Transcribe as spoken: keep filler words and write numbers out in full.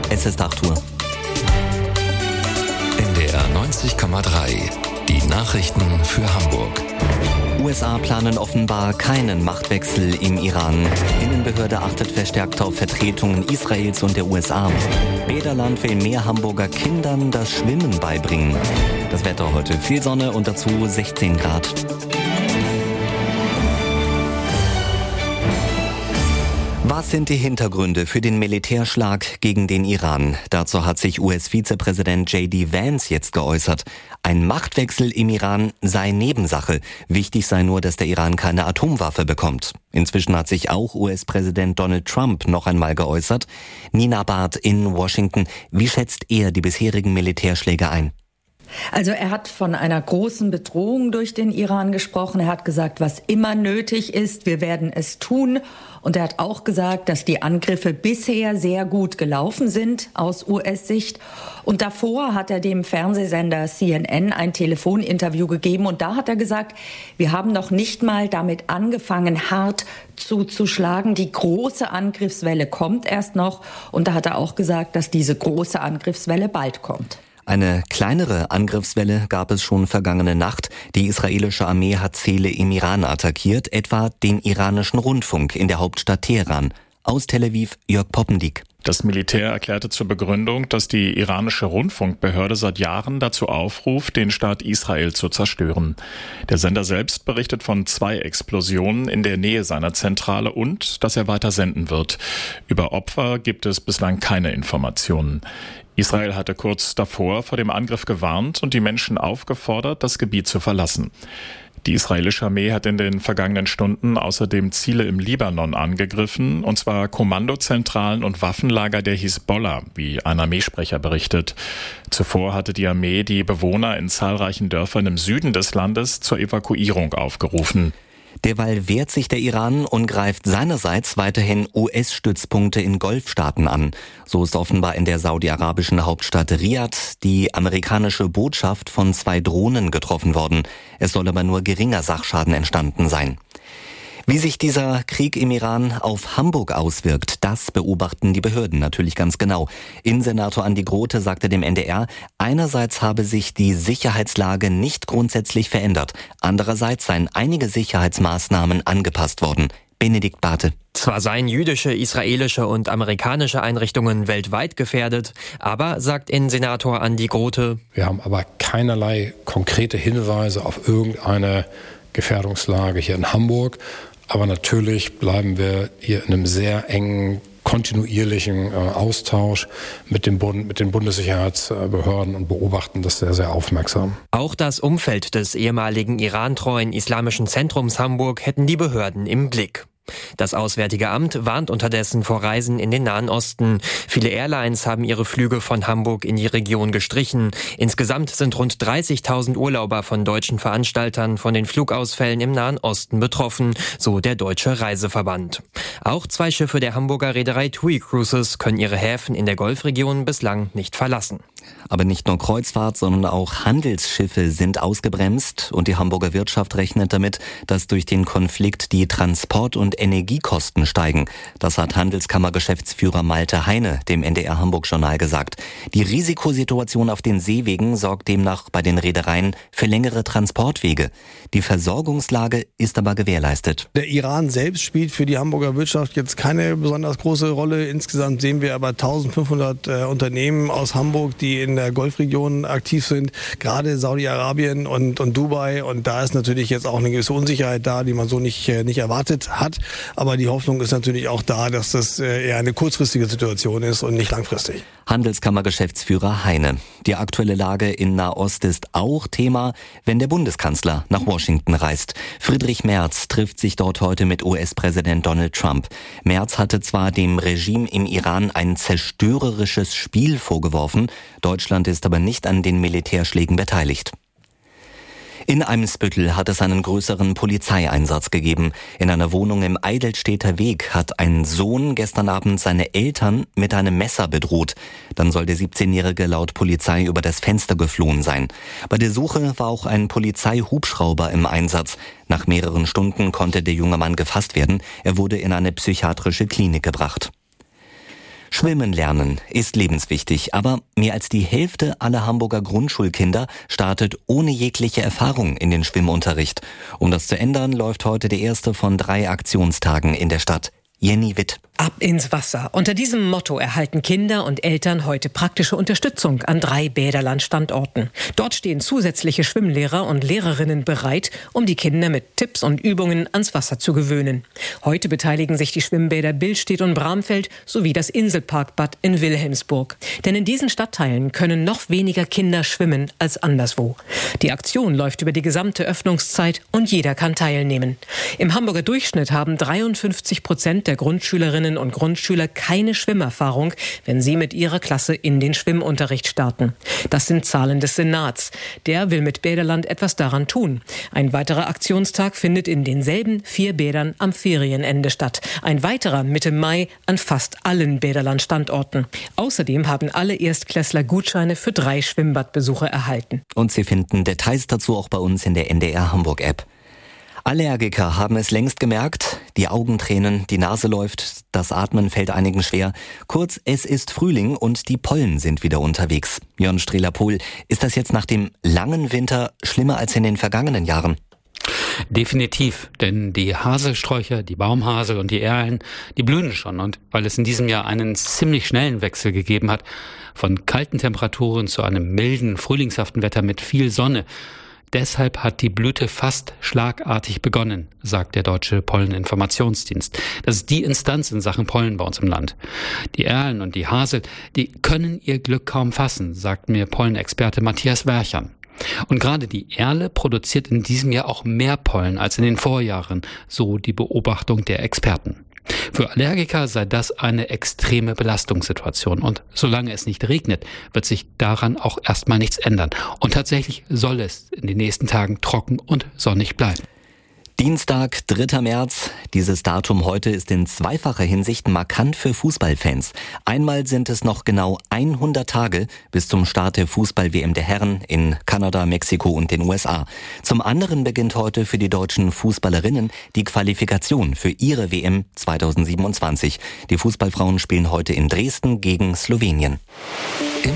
Es ist acht Uhr. N D R neunzig Komma drei. Die Nachrichten für Hamburg. U S A planen offenbar keinen Machtwechsel im Iran. Innenbehörde achtet verstärkt auf Vertretungen Israels und der U S A. Bäderland will mehr Hamburger Kindern das Schwimmen beibringen. Das Wetter heute: viel Sonne und dazu sechzehn Grad. Was sind die Hintergründe für den Militärschlag gegen den Iran? Dazu hat sich U S-Vizepräsident J D Vance jetzt geäußert. Ein Machtwechsel im Iran sei Nebensache. Wichtig sei nur, dass der Iran keine Atomwaffe bekommt. Inzwischen hat sich auch U S-Präsident Donald Trump noch einmal geäußert. Nina Barth in Washington. Wie schätzt er die bisherigen Militärschläge ein? Also er hat von einer großen Bedrohung durch den Iran gesprochen. Er hat gesagt, was immer nötig ist, wir werden es tun. Und er hat auch gesagt, dass die Angriffe bisher sehr gut gelaufen sind aus U S-Sicht. Und davor hat er dem Fernsehsender C N N ein Telefoninterview gegeben. Und da hat er gesagt, wir haben noch nicht mal damit angefangen, hart zuzuschlagen. Die große Angriffswelle kommt erst noch. Und da hat er auch gesagt, dass diese große Angriffswelle bald kommt. Eine kleinere Angriffswelle gab es schon vergangene Nacht. Die israelische Armee hat Ziele im Iran attackiert, etwa den iranischen Rundfunk in der Hauptstadt Teheran. Aus Tel Aviv, Jörg Poppendiek. Das Militär erklärte zur Begründung, dass die iranische Rundfunkbehörde seit Jahren dazu aufruft, den Staat Israel zu zerstören. Der Sender selbst berichtet von zwei Explosionen in der Nähe seiner Zentrale und dass er weiter senden wird. Über Opfer gibt es bislang keine Informationen. Israel hatte kurz davor vor dem Angriff gewarnt und die Menschen aufgefordert, das Gebiet zu verlassen. Die israelische Armee hat in den vergangenen Stunden außerdem Ziele im Libanon angegriffen, und zwar Kommandozentralen und Waffenlager der Hisbollah, wie ein Armeesprecher berichtet. Zuvor hatte die Armee die Bewohner in zahlreichen Dörfern im Süden des Landes zur Evakuierung aufgerufen. Derweil wehrt sich der Iran und greift seinerseits weiterhin U S-Stützpunkte in Golfstaaten an. So ist offenbar in der saudi-arabischen Hauptstadt Riyadh die amerikanische Botschaft von zwei Drohnen getroffen worden. Es soll aber nur geringer Sachschaden entstanden sein. Wie sich dieser Krieg im Iran auf Hamburg auswirkt, das beobachten die Behörden natürlich ganz genau. Innensenator Andi Grote sagte dem N D R, einerseits habe sich die Sicherheitslage nicht grundsätzlich verändert, andererseits seien einige Sicherheitsmaßnahmen angepasst worden. Benedikt Barthe. Zwar seien jüdische, israelische und amerikanische Einrichtungen weltweit gefährdet, aber, sagt Innensenator Andi Grote, wir haben aber keinerlei konkrete Hinweise auf irgendeine Gefährdungslage hier in Hamburg. Aber natürlich bleiben wir hier in einem sehr engen, kontinuierlichen äh, Austausch mit dem Bund, mit den Bundessicherheitsbehörden und beobachten das sehr, sehr aufmerksam. Auch das Umfeld des ehemaligen irantreuen Islamischen Zentrums Hamburg hätten die Behörden im Blick. Das Auswärtige Amt warnt unterdessen vor Reisen in den Nahen Osten. Viele Airlines haben ihre Flüge von Hamburg in die Region gestrichen. Insgesamt sind rund dreißigtausend Urlauber von deutschen Veranstaltern von den Flugausfällen im Nahen Osten betroffen, so der Deutsche Reiseverband. Auch zwei Schiffe der Hamburger Reederei TUI Cruises können ihre Häfen in der Golfregion bislang nicht verlassen. Aber nicht nur Kreuzfahrt, sondern auch Handelsschiffe sind ausgebremst und die Hamburger Wirtschaft rechnet damit, dass durch den Konflikt die Transport- und Energiekosten steigen. Das hat Handelskammergeschäftsführer Malte Heine dem N D R Hamburg-Journal gesagt. Die Risikosituation auf den Seewegen sorgt demnach bei den Reedereien für längere Transportwege. Die Versorgungslage ist aber gewährleistet. Der Iran selbst spielt für die Hamburger Wirtschaft jetzt keine besonders große Rolle. Insgesamt sehen wir aber eintausendfünfhundert äh, Unternehmen aus Hamburg, die in der Golfregion aktiv sind, gerade Saudi-Arabien und, und Dubai. Und da ist natürlich jetzt auch eine gewisse Unsicherheit da, die man so nicht, äh, nicht erwartet hat. Aber die Hoffnung ist natürlich auch da, dass das äh, eher eine kurzfristige Situation ist und nicht langfristig. Handelskammergeschäftsführer Heine. Die aktuelle Lage in Nahost ist auch Thema, wenn der Bundeskanzler nach Washington reist. Friedrich Merz trifft sich dort heute mit U S-Präsident Donald Trump. Merz hatte zwar dem Regime im Iran ein zerstörerisches Spiel vorgeworfen, Deutschland ist aber nicht an den Militärschlägen beteiligt. In Eimsbüttel hat es einen größeren Polizeieinsatz gegeben. In einer Wohnung im Eidelstädter Weg hat ein Sohn gestern Abend seine Eltern mit einem Messer bedroht. Dann soll der siebzehnjährige laut Polizei über das Fenster geflohen sein. Bei der Suche war auch ein Polizeihubschrauber im Einsatz. Nach mehreren Stunden konnte der junge Mann gefasst werden. Er wurde in eine psychiatrische Klinik gebracht. Schwimmen lernen ist lebenswichtig, aber mehr als die Hälfte aller Hamburger Grundschulkinder startet ohne jegliche Erfahrung in den Schwimmunterricht. Um das zu ändern, läuft heute der erste von drei Aktionstagen in der Stadt. Jenny Witt. Ab ins Wasser. Unter diesem Motto erhalten Kinder und Eltern heute praktische Unterstützung an drei Bäderland-Standorten. Dort stehen zusätzliche Schwimmlehrer und Lehrerinnen bereit, um die Kinder mit Tipps und Übungen ans Wasser zu gewöhnen. Heute beteiligen sich die Schwimmbäder Billstedt und Bramfeld sowie das Inselparkbad in Wilhelmsburg. Denn in diesen Stadtteilen können noch weniger Kinder schwimmen als anderswo. Die Aktion läuft über die gesamte Öffnungszeit und jeder kann teilnehmen. Im Hamburger Durchschnitt haben dreiundfünfzig Prozent der Grundschülerinnen und Grundschüler keine Schwimmerfahrung, wenn sie mit ihrer Klasse in den Schwimmunterricht starten. Das sind Zahlen des Senats. Der will mit Bäderland etwas daran tun. Ein weiterer Aktionstag findet in denselben vier Bädern am Ferienende statt. Ein weiterer Mitte Mai an fast allen Bäderland-Standorten. Außerdem haben alle Erstklässler Gutscheine für drei Schwimmbadbesuche erhalten. Und Sie finden Details dazu auch bei uns in der N D R Hamburg-App. Allergiker haben es längst gemerkt. Die Augen tränen, die Nase läuft, das Atmen fällt einigen schwer. Kurz, es ist Frühling und die Pollen sind wieder unterwegs. Jörn Strehler-Pohl, ist das jetzt nach dem langen Winter schlimmer als in den vergangenen Jahren? Definitiv, denn die Haselsträucher, die Baumhasel und die Erlen, die blühen schon. Und weil es in diesem Jahr einen ziemlich schnellen Wechsel gegeben hat, von kalten Temperaturen zu einem milden, frühlingshaften Wetter mit viel Sonne, deshalb hat die Blüte fast schlagartig begonnen, sagt der Deutsche Polleninformationsdienst. Das ist die Instanz in Sachen Pollen bei uns im Land. Die Erlen und die Hasel, die können ihr Glück kaum fassen, sagt mir Pollenexperte Matthias Werchern. Und gerade die Erle produziert in diesem Jahr auch mehr Pollen als in den Vorjahren, so die Beobachtung der Experten. Für Allergiker sei das eine extreme Belastungssituation und solange es nicht regnet, wird sich daran auch erstmal nichts ändern. Und tatsächlich soll es in den nächsten Tagen trocken und sonnig bleiben. Dienstag, dritter März. Dieses Datum heute ist in zweifacher Hinsicht markant für Fußballfans. Einmal sind es noch genau hundert Tage bis zum Start der Fußball-W M der Herren in Kanada, Mexiko und den U S A. Zum anderen beginnt heute für die deutschen Fußballerinnen die Qualifikation für ihre W M zweitausendsiebenundzwanzig. Die Fußballfrauen spielen heute in Dresden gegen Slowenien.